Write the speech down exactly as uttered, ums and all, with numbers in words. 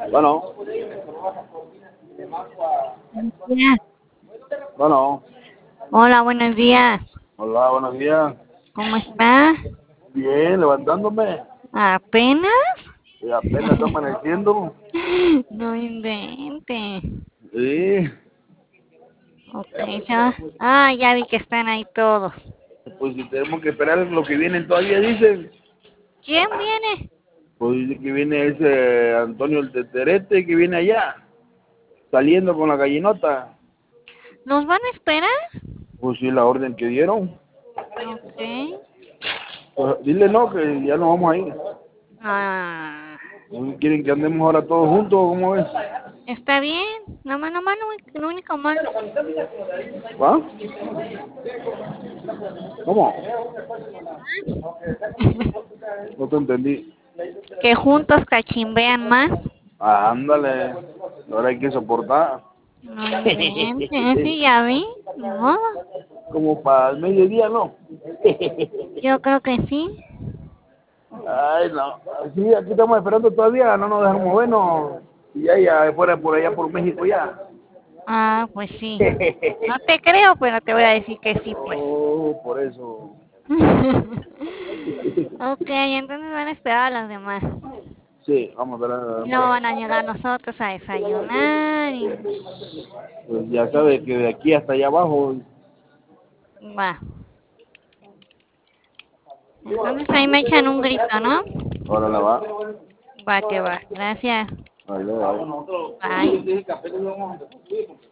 Bueno, Días. bueno, Hola, buenos días. hola, buenos días. ¿Cómo está? Bien, levantándome. ¿Apenas? Y apenas está amaneciendo. No invente. Sí, Ok, ya. Ah, ya vi que están ahí todos. pues si tenemos que esperar lo que viene todavía, dicen. ¿Quién viene? Pues dice que viene ese Antonio el Teterete, que viene allá, saliendo con la gallinota. ¿Nos van a esperar? Pues sí, la orden que dieron. Ok. Pues dile no, que ya nos vamos a ir. Ah, ¿No quieren que andemos ahora todos juntos? ¿Cómo ves? está bien. No más, no más, lo único malo. ¿Va? ¿Cómo? No te entendí. Que juntos cachimbean más. Ah, ándale, ahora hay que soportar. No invente. Sí, ya vi. Ni modo. Como para el mediodía, ¿no? Yo creo que sí. Ay, no. Sí, aquí estamos esperando todavía, no nos dejan movernos. Y ya, ya, fuera por allá por México ya. Ah, pues sí. No te creo, pero te voy a decir que sí, pues. Oh, por eso. Ok, entonces van a esperar a los demás. Sí, vamos a Y ver. luego van a llegar nosotros a desayunar y Pues ya sabes que de aquí hasta allá abajo. va. Entonces ahí me echan un grito, ¿no? Ahora la va. Va que va. Gracias. Vale, vale. Bye.